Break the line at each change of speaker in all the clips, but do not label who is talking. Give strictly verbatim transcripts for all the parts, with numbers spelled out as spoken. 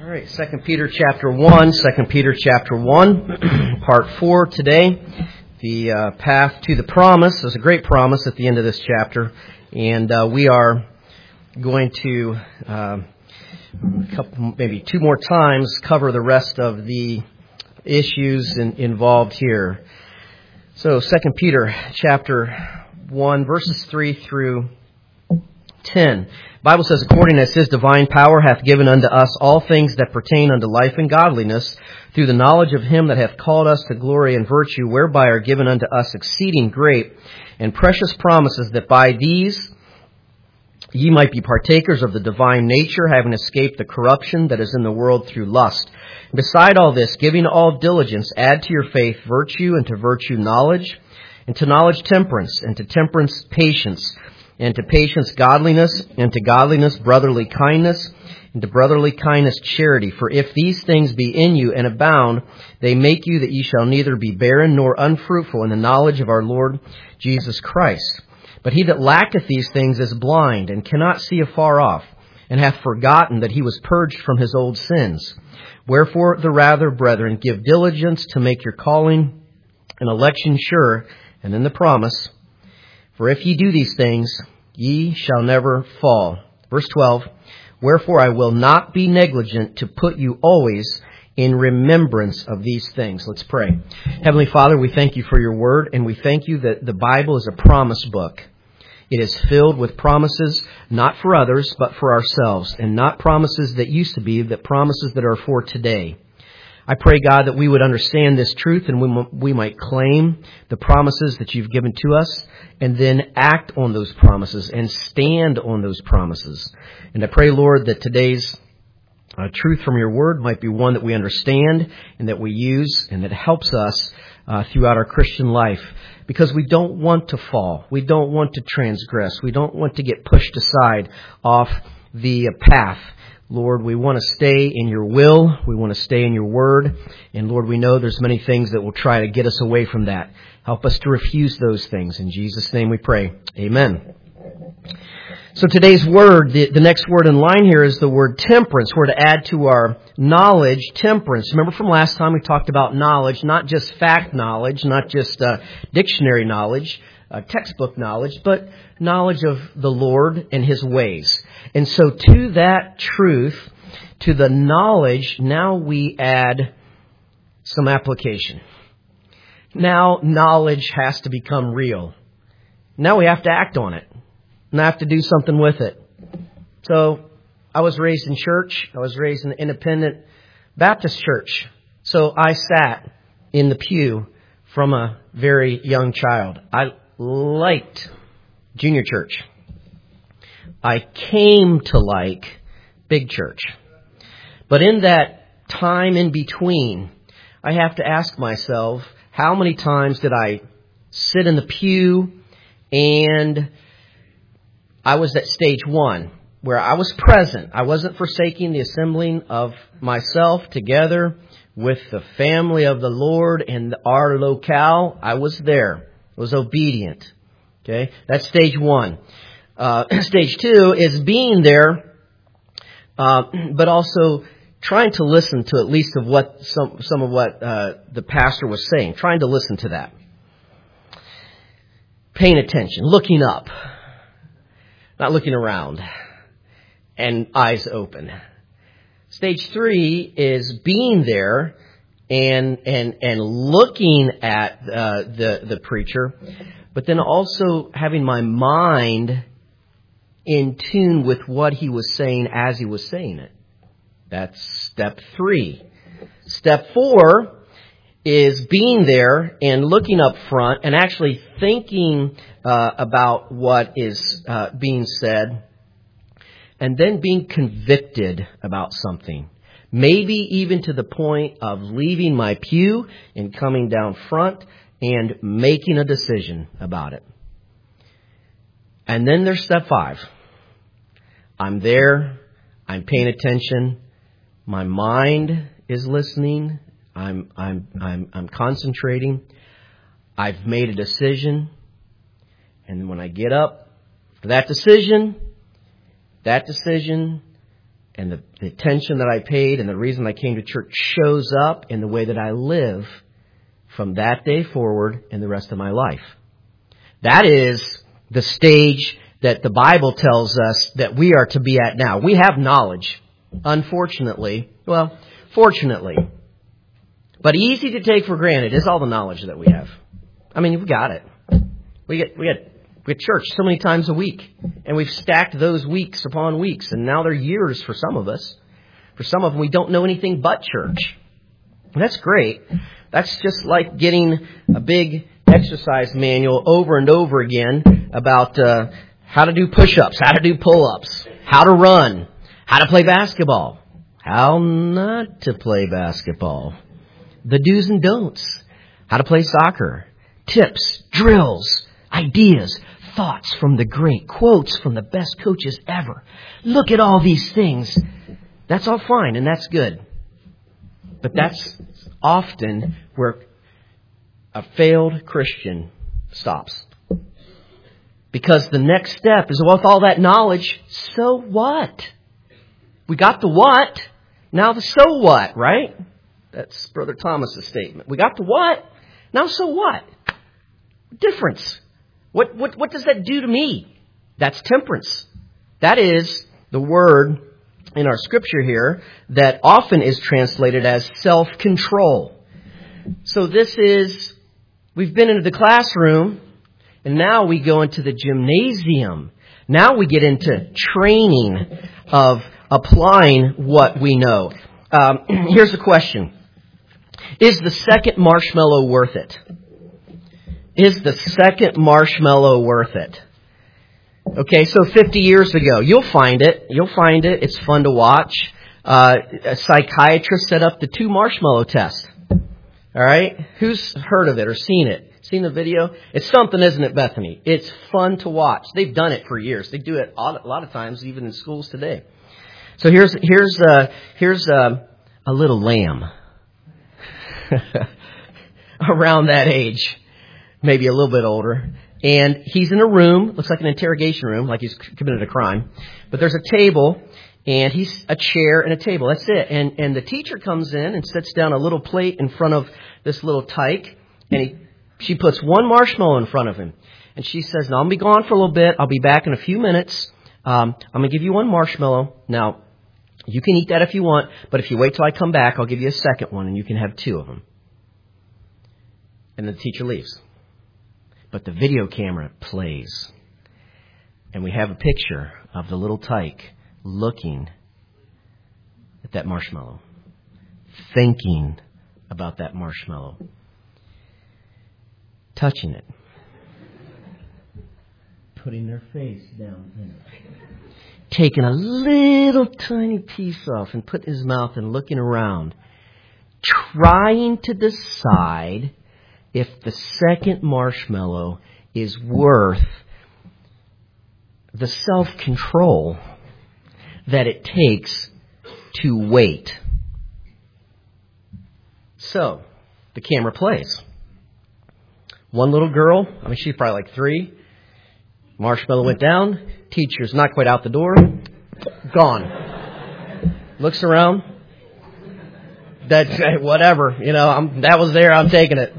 All right, Second Peter chapter one, Second Peter chapter one, part four today. The uh, path to the promise. There's a great promise at the end of this chapter, and uh, we are going to uh, a couple, maybe two more times cover the rest of the issues in, involved here. So, Second Peter chapter one, verses three through ten. The Bible says, according as His divine power hath given unto us all things that pertain unto life and godliness, through the knowledge of Him that hath called us to glory and virtue, whereby are given unto us exceeding great and precious promises, that by these ye might be partakers of the divine nature, having escaped the corruption that is in the world through lust. Beside all this, giving all diligence, add to your faith virtue, and to virtue knowledge, and to knowledge temperance, and to temperance patience, and to patience godliness, and to godliness brotherly kindness, and to brotherly kindness charity. For if these things be in you and abound, they make you that ye shall neither be barren nor unfruitful in the knowledge of our Lord Jesus Christ. But he that lacketh these things is blind, and cannot see afar off, and hath forgotten that he was purged from his old sins. Wherefore the rather, brethren, give diligence to make your calling and election sure, and in the promise, for if ye do these things, ye shall never fall. Verse twelve, wherefore I will not be negligent to put you always in remembrance of these things. Let's pray. Heavenly Father, we thank you for your word, and we thank you that the Bible is a promise book. It is filled with promises, not for others, but for ourselves, and not promises that used to be, but promises that are for today. I pray, God, that we would understand this truth and we, we might claim the promises that you've given to us, and then act on those promises and stand on those promises. And I pray, Lord, that today's uh, truth from your word might be one that we understand and that we use, and that helps us uh, throughout our Christian life, because we don't want to fall. We don't want to transgress. We don't want to get pushed aside off the path. Lord, we want to stay in your will. We want to stay in your word. And Lord, we know there's many things that will try to get us away from that. Help us to refuse those things. In Jesus' name we pray. Amen. So today's word, the, the next word in line here is the word temperance. We're to add to our knowledge temperance. Remember from last time we talked about knowledge, not just fact knowledge, not just uh, dictionary knowledge, uh, textbook knowledge, but knowledge of the Lord and His ways. And so to that truth, to the knowledge, now we add some application. Now knowledge has to become real. Now we have to act on it. And I have to do something with it. So I was raised in church. I was raised in an independent Baptist church. So I sat in the pew from a very young child. I liked junior church. I came to like big church. But in that time in between, I have to ask myself, how many times did I sit in the pew and I was at stage one, where I was present. I wasn't forsaking the assembling of myself together with the family of the Lord and our locale. I was there. I was obedient. Okay, that's stage one. Uh, stage two is being there, uh, but also trying to listen to at least of what some some of what uh, the pastor was saying. Trying to listen to that. Paying attention, looking up. Not looking around, and eyes open. Stage three is being there and and and looking at uh, the the preacher, but then also having my mind in tune with what he was saying as he was saying it. That's step three. Step four is being there and looking up front and actually thinking uh, about what is uh, being said, and then being convicted about something. Maybe even to the point of leaving my pew and coming down front and making a decision about it. And then there's step five. I'm there. I'm paying attention. My mind is listening. I'm I'm I'm I'm concentrating. I've made a decision. And when I get up for that decision, that decision and the, the attention that I paid and the reason I came to church shows up in the way that I live from that day forward in the rest of my life. That is the stage that the Bible tells us that we are to be at now. We have knowledge, unfortunately. Well, fortunately. But easy to take for granted is all the knowledge that we have. I mean, we've got it. We get, we get, we get church so many times a week. And we've stacked those weeks upon weeks. And now they're years for some of us. For some of them, we don't know anything but church. And that's great. That's just like getting a big exercise manual over and over again about uh, how to do push-ups, how to do pull-ups, how to run, how to play basketball, how not to play basketball, the do's and don'ts, how to play soccer, tips, drills, ideas, thoughts from the great, quotes from the best coaches ever. Look at all these things. That's all fine and that's good. But that's often where a failed Christian stops. Because the next step is, well, with all that knowledge, so what? We got the what, now the so what, right? That's Brother Thomas's statement. We got the what, now so what? Difference. What, what, what does that do to me? That's temperance. That is the word in our scripture here that often is translated as self-control. So this is, we've been into the classroom, and now we go into the gymnasium. Now we get into training of applying what we know. Um, here's the question. Is the second marshmallow worth it? Is the second marshmallow worth it? Okay, so fifty years ago, you'll find it. You'll find it. It's fun to watch. Uh, a psychiatrist set up the two marshmallow test. All right? Who's heard of it or seen it? Seen the video? It's something, isn't it, Bethany? It's fun to watch. They've done it for years. They do it a lot of times, even in schools today. So here's here's uh, here's uh, a little lamb around that age, maybe a little bit older. And he's in a room, looks like an interrogation room, like he's committed a crime. But there's a table, and he's a chair and a table. That's it. And and the teacher comes in and sets down a little plate in front of this little tyke, and he she puts one marshmallow in front of him. And she says, now, I'll be gone for a little bit. I'll be back in a few minutes. Um, I'm going to give you one marshmallow. Now, you can eat that if you want, but if you wait till I come back, I'll give you a second one, and you can have two of them. And the teacher leaves. But the video camera plays. And we have a picture of the little tyke looking at that marshmallow. Thinking about that marshmallow. Touching it. Putting their face down in it. Taking a little tiny piece off and putting his mouth and looking around. Trying to decide if the second marshmallow is worth the self-control that it takes to wait. So, the camera plays. One little girl, I mean, she's probably like three. Marshmallow went down. Teacher's not quite out the door. Gone. Looks around. That's whatever. You know, I'm, that was there. I'm taking it.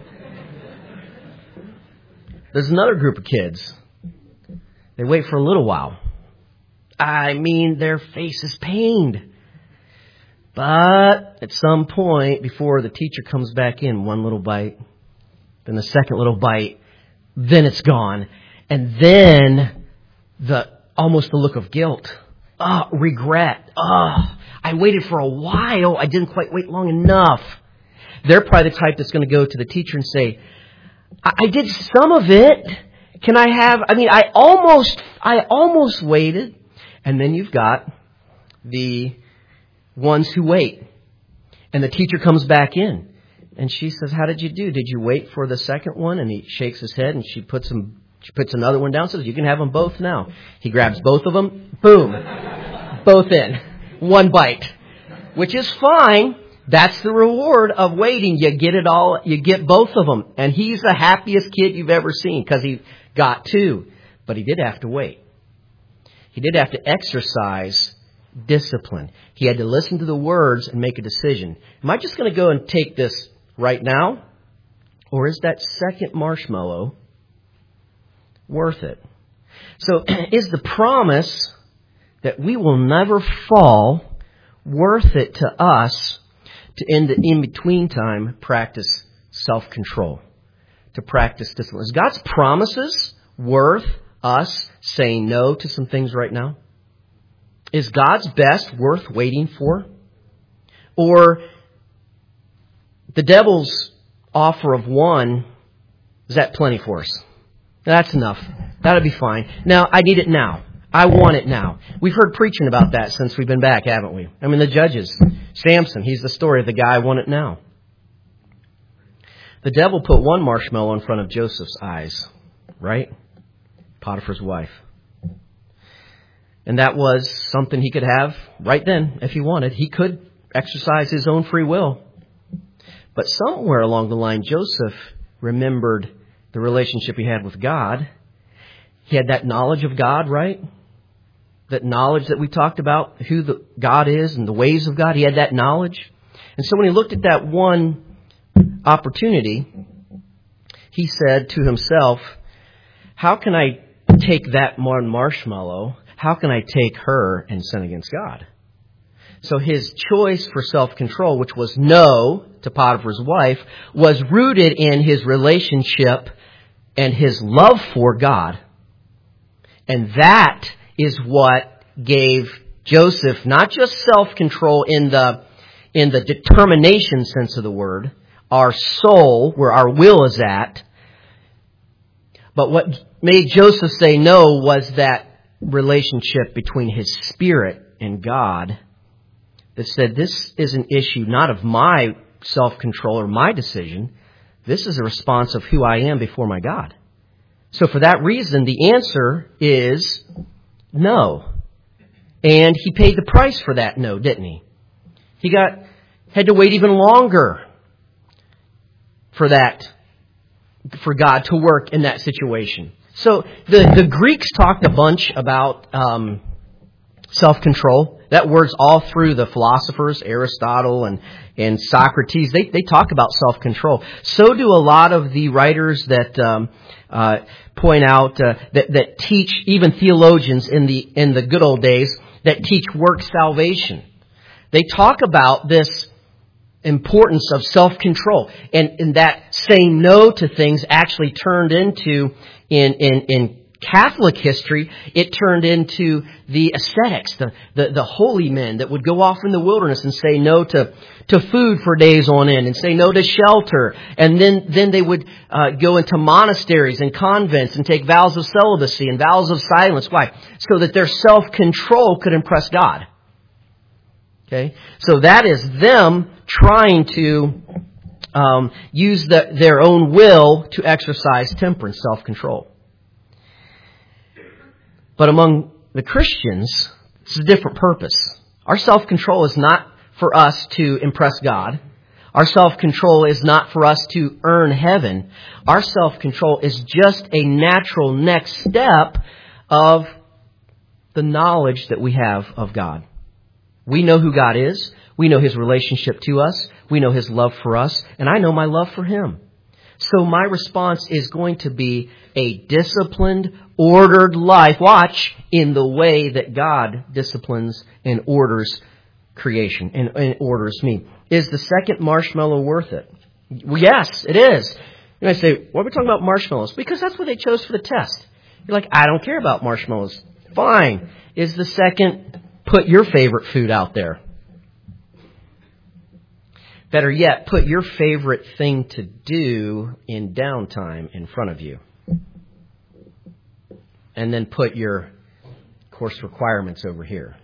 There's another group of kids. They wait for a little while. I mean, their face is pained. But at some point, before the teacher comes back in, one little bite, then the second little bite, then it's gone. And then the almost the look of guilt. Ah, oh, regret. Ah, oh, I waited for a while. I didn't quite wait long enough. They're probably the type that's going to go to the teacher and say, I did some of it. Can I have, I mean, I almost, I almost waited. And then you've got the ones who wait. And the teacher comes back in. And she says, how did you do? Did you wait for the second one? And he shakes his head and she puts him, she puts another one down, says, you can have them both now. He grabs both of them. Boom. Both in. One bite. Which is fine. That's the reward of waiting. You get it all, you get both of them. And he's the happiest kid you've ever seen because he got two. But he did have to wait. He did have to exercise discipline. He had to listen to the words and make a decision. Am I just going to go and take this right now? Or is that second marshmallow worth it? So is the promise that we will never fall worth it to us to, in the in-between time, practice self-control, to practice discipline? Is God's promises worth us saying no to some things right now? Is God's best worth waiting for? Or the devil's offer of one, is that plenty for us? That's enough. That'll be fine. Now, I need it now. I want it now. We've heard preaching about that since we've been back, haven't we? I mean, the Judges. Samson, he's the story of the guy, I want it now. The devil put one marshmallow in front of Joseph's eyes, right? Potiphar's wife. And that was something he could have right then if he wanted. He could exercise his own free will. But somewhere along the line, Joseph remembered the relationship he had with God. He had that knowledge of God, right? That knowledge that we talked about, who the God is and the ways of God. He had that knowledge. And so when he looked at that one opportunity, he said to himself, how can I take that one marshmallow? How can I take her and sin against God? So his choice for self-control, which was no to Potiphar's wife, was rooted in his relationship and his love for God. And that is what gave Joseph not just self-control in the in the determination sense of the word, our soul, where our will is at, but what made Joseph say no was that relationship between his spirit and God that said, this is an issue not of my self-control or my decision. This is a response of who I am before my God. So for that reason, the answer is no. And he paid the price for that no, didn't he? He got had to wait even longer for that, for God to work in that situation. So the, the Greeks talked a bunch about um, self-control. That word's all through the philosophers, Aristotle and, and Socrates. They they talk about self-control. So do a lot of the writers that um, uh, point out uh, that that teach, even theologians in the in the good old days that teach work salvation. They talk about this importance of self-control, and, and that saying no to things actually turned into in in in. Catholic history, it turned into the ascetics, the, the, the holy men that would go off in the wilderness and say no to, to food for days on end and say no to shelter. And then, then they would uh, go into monasteries and convents and take vows of celibacy and vows of silence. Why? So that their self-control could impress God. Okay? So that is them trying to um, use the, their own will to exercise temperance, self-control. But among the Christians, it's a different purpose. Our self-control is not for us to impress God. Our self-control is not for us to earn heaven. Our self-control is just a natural next step of the knowledge that we have of God. We know who God is. We know His relationship to us. We know His love for us. And I know my love for Him. So my response is going to be a disciplined, ordered life. Watch, in the way that God disciplines and orders creation and, and orders me. Is the second marshmallow worth it? Well, yes, it is. You might say, why are we talking about marshmallows? Because that's what they chose for the test. You're like, I don't care about marshmallows. Fine. Is the second, put your favorite food out there? Better yet, put your favorite thing to do in downtime in front of you. And then put your course requirements over here.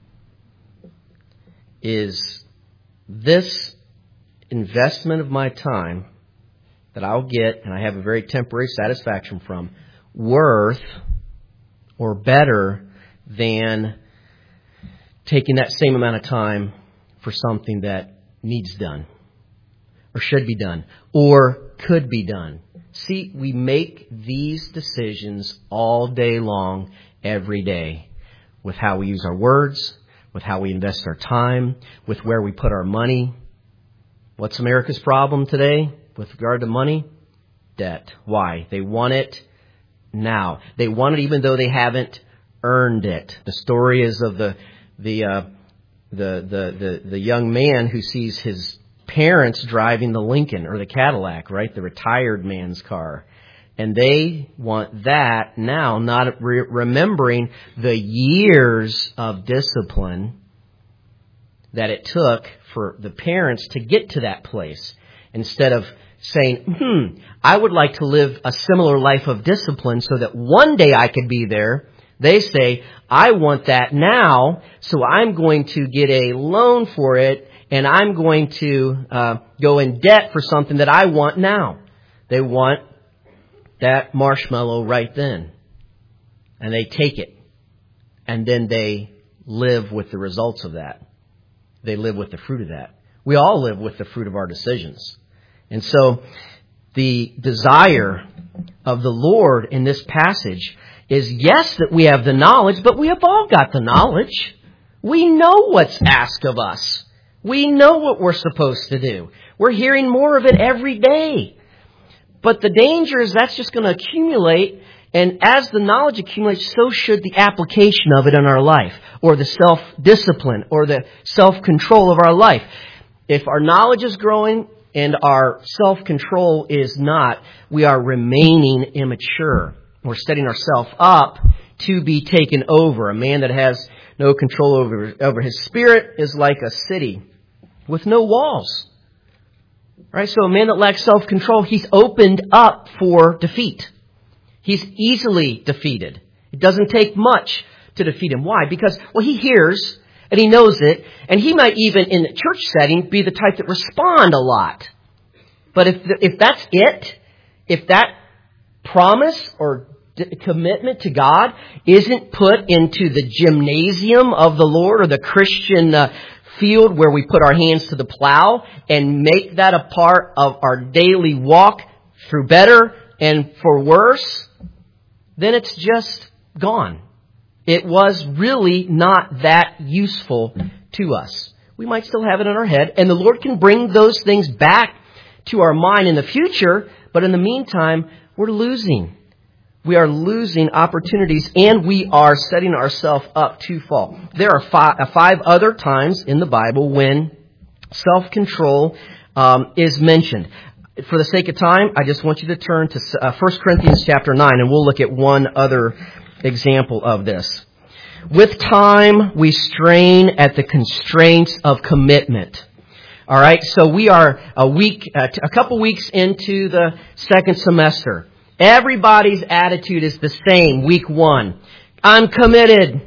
Is this investment of my time that I'll get, and I have a very temporary satisfaction from, worth or better than taking that same amount of time for something that needs done, or should be done, or could be done? See, we make these decisions all day long, every day, with how we use our words, with how we invest our time, with where we put our money. What's America's problem today with regard to money? Debt. Why? They want it now. They want it even though they haven't earned it. The story is of the the uh, the, the the the young man who sees his parents driving the Lincoln or the Cadillac, right? The retired man's car. And they want that now, not re- remembering the years of discipline that it took for the parents to get to that place. Instead of saying, hmm, I would like to live a similar life of discipline so that one day I could be there. They say, I want that now, so I'm going to get a loan for it, and I'm going to uh, go in debt for something that I want now. They want that marshmallow right then. And they take it. And then they live with the results of that. They live with the fruit of that. We all live with the fruit of our decisions. And so the desire of the Lord in this passage is, yes, that we have the knowledge, but we have all got the knowledge. We know what's asked of us. We know what we're supposed to do. We're hearing more of it every day. But the danger is that's just going to accumulate, and as the knowledge accumulates, so should the application of it in our life, or the self-discipline, or the self-control of our life. If our knowledge is growing and our self-control is not, we are remaining immature. We're setting ourselves up to be taken over. A man that has no control over, over his spirit is like a city with no walls. Right? So a man that lacks self-control, he's opened up for defeat. He's easily defeated. It doesn't take much to defeat him. Why? Because, well, he hears and he knows it, and he might even in the church setting be the type that respond a lot. But if the, if that's it, if that promise or d- commitment to God isn't put into the gymnasium of the Lord or the Christian uh, field where we put our hands to the plow and make that a part of our daily walk through better and for worse, then it's just gone. It was really not that useful to us. We might still have it in our head, and the Lord can bring those things back to our mind in the future, but in the meantime, we're losing. We are losing opportunities, and we are setting ourselves up to fall. There are five, uh, five other times in the Bible when self-control um, is mentioned. For the sake of time, I just want you to turn to uh, First Corinthians chapter nine, and we'll look at one other example of this. With time, we strain at the constraints of commitment. All right, so we are a week, uh, a couple weeks into the second semester. Everybody's attitude is the same. Week one, I'm committed.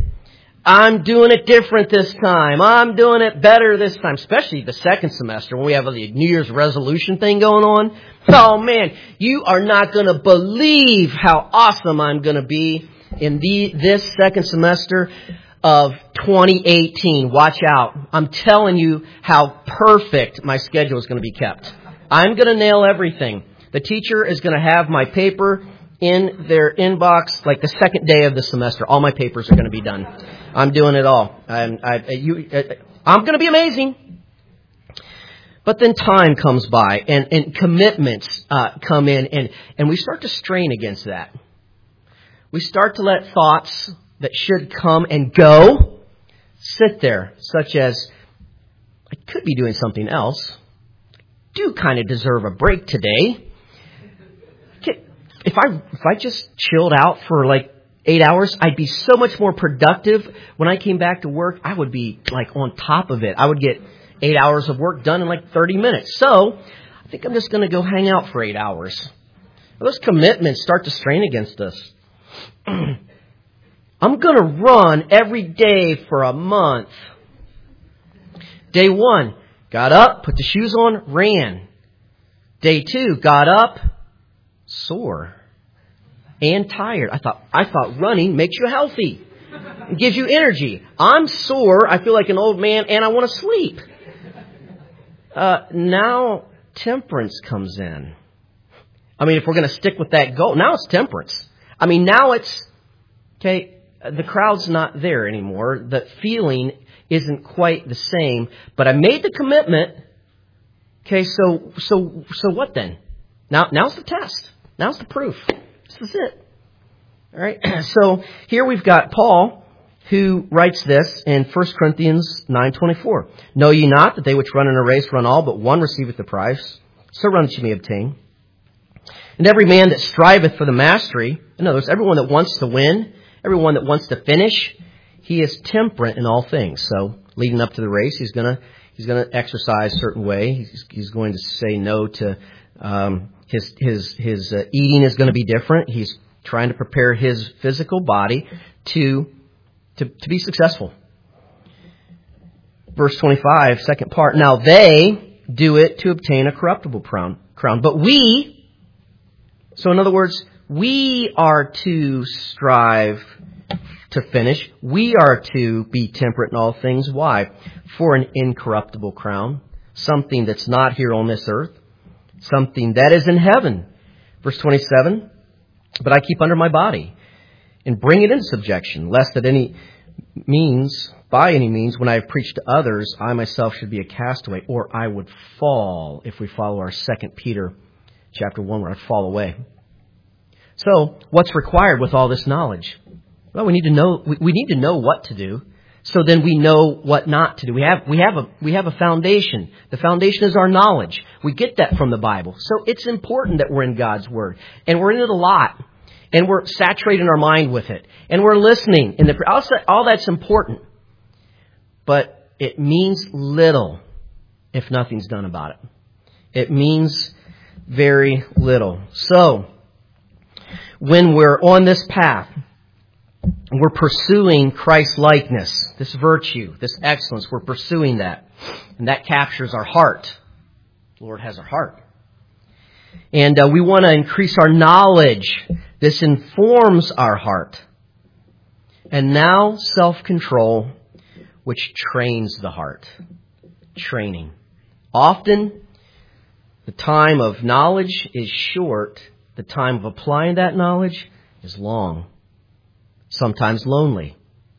I'm doing it different this time. I'm doing it better this time. Especially the second semester when we have the New Year's resolution thing going on. Oh man, you are not going to believe how awesome I'm going to be in the this second semester of twenty eighteen. Watch out. I'm telling you how perfect my schedule is going to be kept. I'm going to nail everything. The teacher is going to have my paper in their inbox like the second day of the semester. All my papers are going to be done. I'm doing it all. I'm, I, you, I'm going to be amazing. But then time comes by and, and commitments uh, come in, and, and we start to strain against that. We start to let thoughts that should come and go sit there, such as, I could be doing something else. I do kind of deserve a break today. If I if I just chilled out for like eight hours, I'd be so much more productive. When I came back to work, I would be like on top of it. I would get eight hours of work done in like thirty minutes. So I think I'm just going to go hang out for eight hours. Those commitments start to strain against us. I'm going to run every day for a month. Day one, got up, put the shoes on, ran. Day two, got up, sore and tired. I thought I thought running makes you healthy. It gives you energy. I'm sore. I feel like an old man and I want to sleep. Uh, now temperance comes in. I mean, if we're going to stick with that goal, now it's temperance. I mean, now it's, okay, the crowd's not there anymore. The feeling isn't quite the same, but I made the commitment. Okay, so so so what then? Now now's the test. Now's the proof. This is it. All right. So here we've got Paul, who writes this in First Corinthians nine twenty-four. Know ye not that they which run in a race run all, but one receiveth the prize? So run that ye may obtain. And every man that striveth for the mastery, in other words, everyone that wants to win, everyone that wants to finish, he is temperate in all things. So leading up to the race, he's gonna he's gonna exercise a certain way. He's, he's going to say no to um, his his his uh, eating is going to be different. He's trying to prepare his physical body to to to be successful. Verse twenty-five, second part. Now they do it to obtain a corruptible crown, crown, but we. So in other words, we are to strive to finish. We are to be temperate in all things. Why? For an incorruptible crown. Something that's not here on this earth. Something that is in heaven. Verse twenty-seven. But I keep under my body and bring it into subjection, lest that any means, by any means, when I have preached to others, I myself should be a castaway, or I would fall, if we follow our Second Peter chapter one, where I'd fall away. So, what's required with all this knowledge? Well, we need to know. We, we need to know what to do, so then we know what not to do. We have we have a we have a foundation. The foundation is our knowledge. We get that from the Bible. So it's important that we're in God's Word, and we're in it a lot, and we're saturating our mind with it, and we're listening. And the all that's important, but it means little if nothing's done about it. It means very little. So, when we're on this path, we're pursuing Christ-likeness, this virtue, this excellence, we're pursuing that. And that captures our heart. The Lord has our heart. And uh, we want to increase our knowledge. This informs our heart. And now, self-control, which trains the heart. Training. Often, the time of knowledge is short. The time of applying that knowledge is long. Sometimes lonely.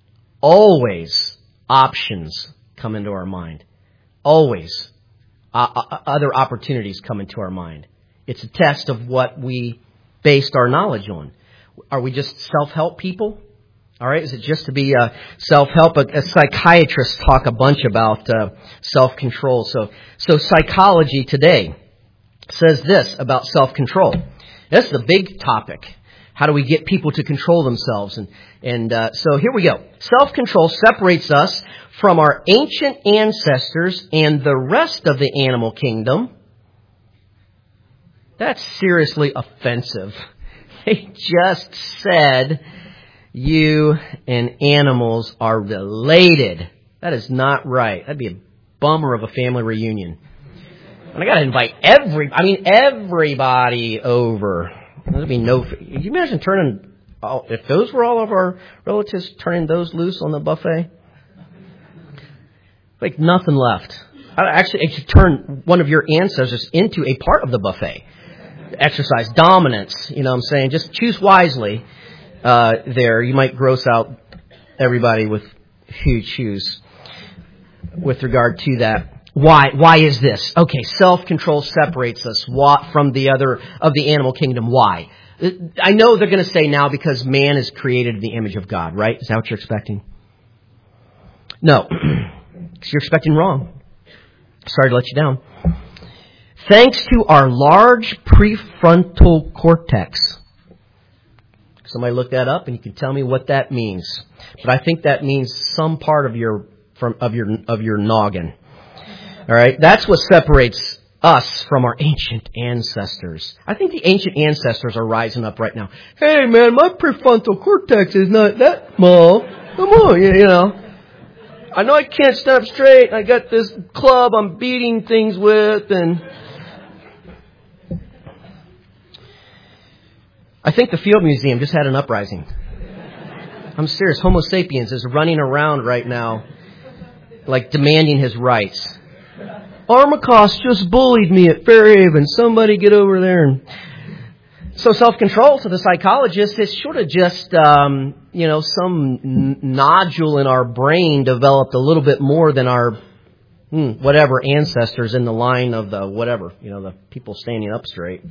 Always options come into our mind. Always uh, other opportunities come into our mind. It's a test of what we based our knowledge on. Are we just self-help people? All right, is it just to be uh, self-help? A, a psychiatrist talk a bunch about uh, self-control. So, so psychology today says this about self-control. That's the big topic. How do we get people to control themselves? And and uh, so here we go. Self-control separates us from our ancient ancestors and the rest of the animal kingdom. That's seriously offensive. They just said you and animals are related. That is not right. That'd be a bummer of a family reunion. And I got to invite every, I mean, everybody over. There'd be no, can you imagine turning, oh, if those were all of our relatives, turning those loose on the buffet? Like nothing left. I actually, it could turn one of your ancestors into a part of the buffet. Exercise dominance, you know what I'm saying? Just choose wisely uh, there. You might gross out everybody with who you choose with regard to that. Why? Why is this? Okay, self-control separates us from the other of the animal kingdom. Why? I know they're going to say now because man is created in the image of God, right? Is that what you're expecting? No, because you're expecting wrong. Sorry to let you down. Thanks to our large prefrontal cortex. Somebody look that up and you can tell me what that means. But I think that means some part of your from of your of your noggin. All right, that's what separates us from our ancient ancestors. I think the ancient ancestors are rising up right now. Hey, man, my prefrontal cortex is not that small. Come on, you, you know. I know I can't stand up straight. I got this club I'm beating things with, and I think the Field Museum just had an uprising. I'm serious. Homo sapiens is running around right now, like demanding his rights. Armacost just bullied me at Fairhaven. Somebody get over there and So self-control to the psychologist is sort of just, um, you know, some n- nodule in our brain developed a little bit more than our hmm, whatever ancestors in the line of the whatever, you know, the people standing up straight.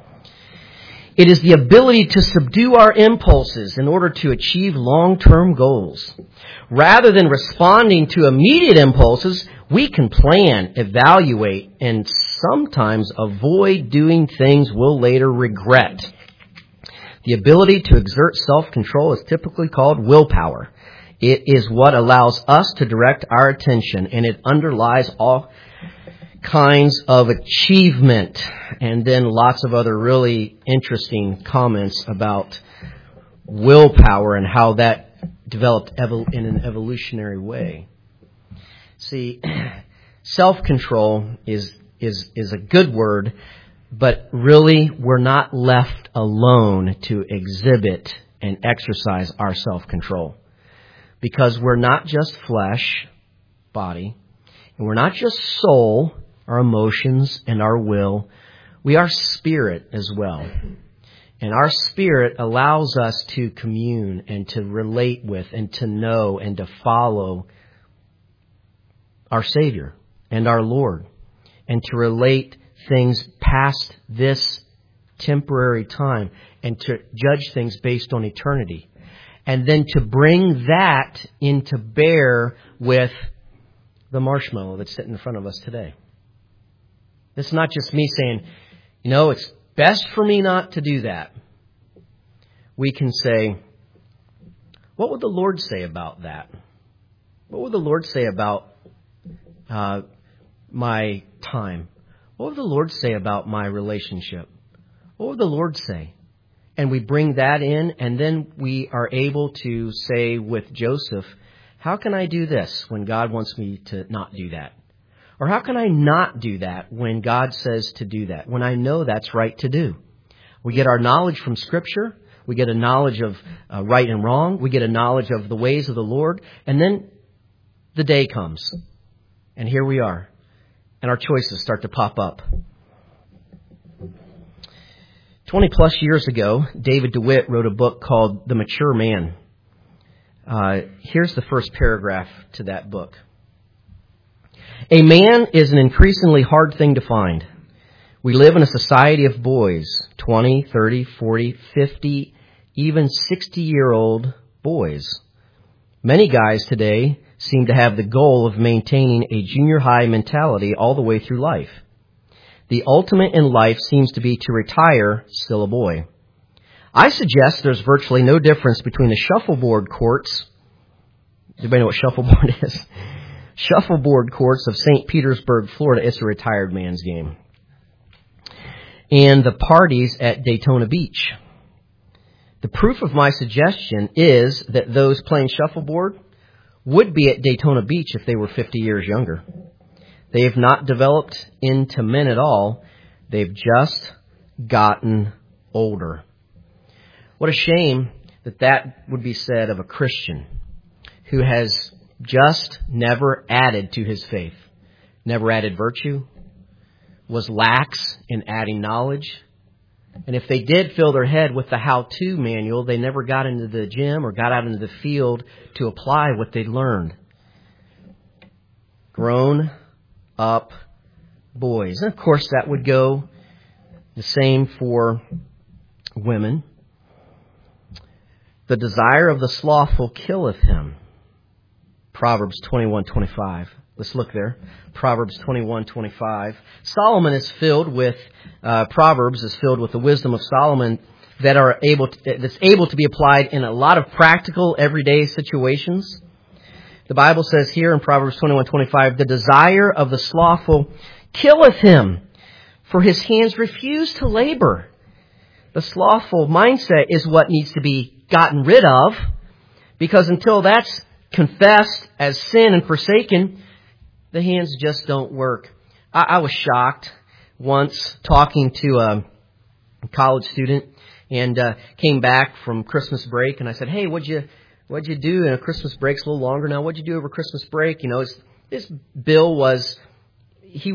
It is the ability to subdue our impulses in order to achieve long-term goals. Rather than responding to immediate impulses, we can plan, evaluate, and sometimes avoid doing things we'll later regret. The ability to exert self-control is typically called willpower. It is what allows us to direct our attention, and it underlies all kinds of achievement. And then lots of other really interesting comments about willpower and how that developed evol- in an evolutionary way. See, self-control is is is a good word, but really we're not left alone to exhibit and exercise our self-control. Because we're not just flesh, body, and we're not just soul, our emotions and our will. We are spirit as well. And our spirit allows us to commune and to relate with and to know and to follow our Savior and our Lord. And to relate things past this temporary time and to judge things based on eternity. And then to bring that into bear with the marshmallow that's sitting in front of us today. It's not just me saying, you know, it's best for me not to do that. We can say, what would the Lord say about that? What would the Lord say about uh, my time? What would the Lord say about my relationship? What would the Lord say? And we bring that in, and then we are able to say with Joseph, how can I do this when God wants me to not do that? Or how can I not do that when God says to do that, when I know that's right to do? We get our knowledge from Scripture. We get a knowledge of uh, right and wrong. We get a knowledge of the ways of the Lord. And then the day comes. And here we are. And our choices start to pop up. Twenty plus years ago, David DeWitt wrote a book called The Mature Man. Uh, here's the first paragraph to that book. A man is an increasingly hard thing to find. We live in a society of boys, twenty, thirty, forty, fifty, even sixty-year-old boys. Many guys today seem to have the goal of maintaining a junior high mentality all the way through life. The ultimate in life seems to be to retire still a boy. I suggest there's virtually no difference between the shuffleboard courts. Anybody know what shuffleboard is? Shuffleboard courts of Saint Petersburg, Florida. It's a retired man's game. And the parties at Daytona Beach. The proof of my suggestion is that those playing shuffleboard would be at Daytona Beach if they were fifty years younger. They have not developed into men at all. They've just gotten older. What a shame that that would be said of a Christian who has just never added to his faith, never added virtue, was lax in adding knowledge. And if they did fill their head with the how-to manual, they never got into the gym or got out into the field to apply what they'd learned. Grown up boys. And of course, that would go the same for women. The desire of the slothful killeth him. Proverbs twenty-one twenty-five. Let's look there. Proverbs twenty-one twenty-five. Solomon is filled with, uh, Proverbs is filled with the wisdom of Solomon that are able to, that's able to be applied in a lot of practical, everyday situations. The Bible says here in Proverbs twenty-one twenty-five, the desire of the slothful killeth him, for his hands refuse to labor. The slothful mindset is what needs to be gotten rid of, because until that's confessed as sin and forsaken, the hands just don't work. I, I was shocked once talking to a college student and uh, came back from Christmas break, and I said, "Hey, what'd you what'd you do?" And Christmas break's a little longer now. What'd you do over Christmas break? You know, his, his bill was he was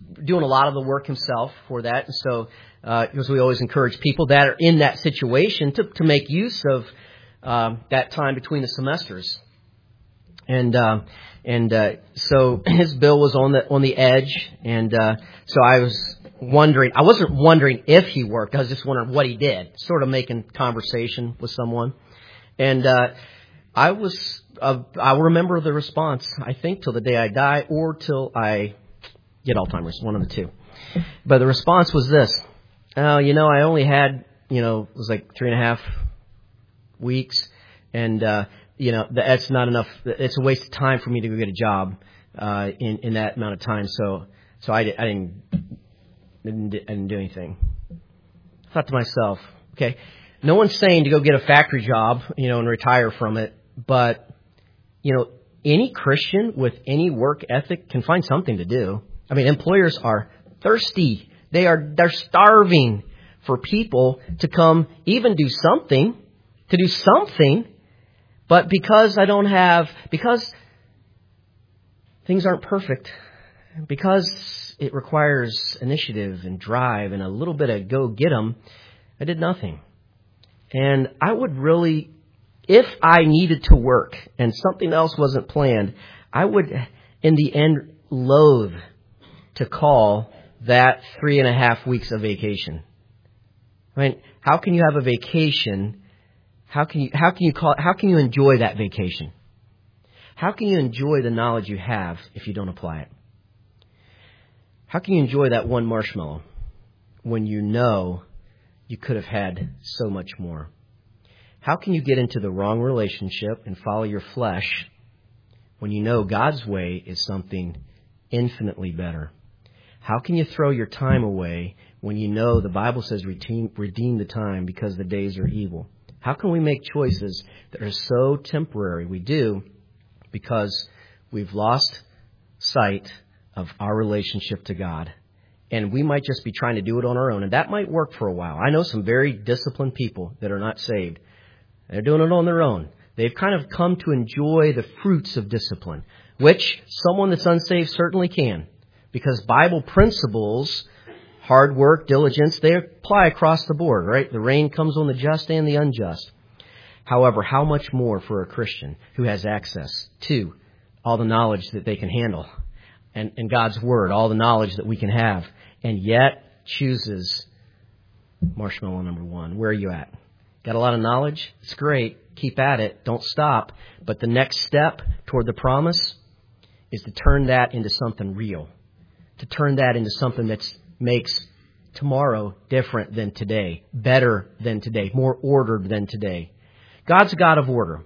doing a lot of the work himself for that. And so, uh, because we always encourage people that are in that situation to, to make use of um, that time between the semesters. And uh, and uh, so his bill was on the on the edge, and uh, so I was wondering. I wasn't wondering if he worked. I was just wondering what he did. Sort of making conversation with someone, and uh, I was. Uh, I'll remember the response. I think till the day I die, or till I get Alzheimer's. One of the two. But the response was this: "Oh, you know, I only had you know it was like three and a half weeks, and." Uh, You know, that's not enough. It's a waste of time for me to go get a job uh, in in that amount of time. So, so I, I didn't, didn't I didn't do anything. I thought to myself, okay, no one's saying to go get a factory job, you know, and retire from it. But you know, any Christian with any work ethic can find something to do. I mean, employers are thirsty. They are they're starving for people to come, even do something, to do something. But because I don't have, because things aren't perfect, because it requires initiative and drive and a little bit of go get 'em, I did nothing. And I would really, if I needed to work and something else wasn't planned, I would, in the end, loathe to call that three and a half weeks of vacation. I mean, how can you have a vacation? How can you how can you call how can you enjoy that vacation? How can you enjoy the knowledge you have if you don't apply it? How can you enjoy that one marshmallow when you know you could have had so much more? How can you get into the wrong relationship and follow your flesh when you know God's way is something infinitely better? How can you throw your time away when you know the Bible says redeem, redeem the time because the days are evil? How can we make choices that are so temporary? We do because we've lost sight of our relationship to God. And we might just be trying to do it on our own. And that might work for a while. I know some very disciplined people that are not saved. They're doing it on their own. They've kind of come to enjoy the fruits of discipline, which someone that's unsaved certainly can. Because Bible principles, hard work, diligence, they apply across the board, right? The rain comes on the just and the unjust. However, how much more for a Christian who has access to all the knowledge that they can handle and, and God's Word, all the knowledge that we can have, and yet chooses marshmallow number one. Where are you at? Got a lot of knowledge? It's great. Keep at it. Don't stop. But the next step toward the promise is to turn that into something real, to turn that into something that makes tomorrow different than today, better than today, more ordered than today. God's a God of order.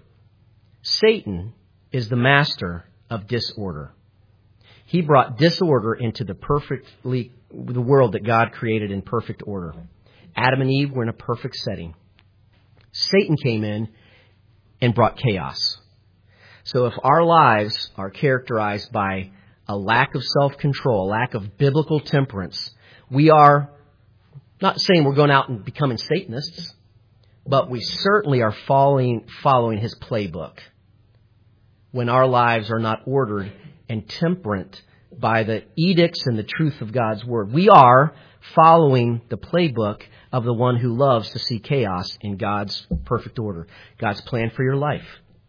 Satan is the master of disorder. He brought disorder into the perfectly the world that God created in perfect order. Adam and Eve were in a perfect setting. Satan came in and brought chaos. So if our lives are characterized by a lack of self-control, a lack of biblical temperance, we are not saying we're going out and becoming Satanists, but we certainly are following following his playbook when our lives are not ordered and temperate by the edicts and the truth of God's Word. We are following the playbook of the one who loves to see chaos in God's perfect order, God's plan for your life.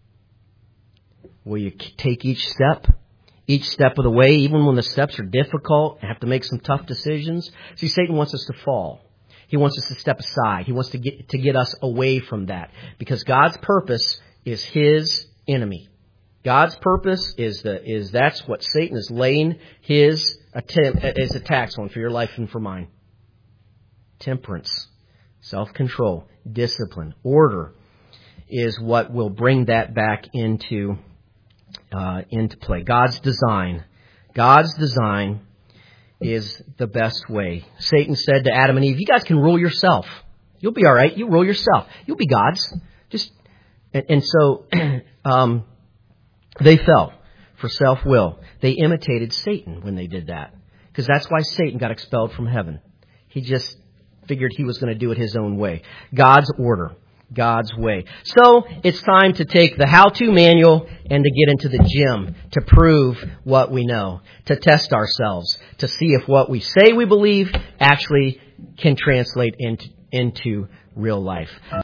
Will you take each step, each step of the way, even when the steps are difficult and have to make some tough decisions? See, Satan wants us to fall. He wants us to step aside. He wants to get to get us away from that because God's purpose is his enemy. God's purpose is the is that's what Satan is laying his attempt his attacks on for your life and for mine. Temperance, self-control, discipline, order is what will bring that back into uh, into play. God's design, God's design is the best way. Satan said to Adam and Eve, "You guys can rule yourself. You'll be all right. You rule yourself. You'll be gods." Just and, and so. um, They fell for self-will. They imitated Satan when they did that. Because that's why Satan got expelled from heaven. He just figured he was going to do it his own way. God's order. God's way. So it's time to take the how-to manual and to get into the gym to prove what we know, to test ourselves, to see if what we say we believe actually can translate into, into real life.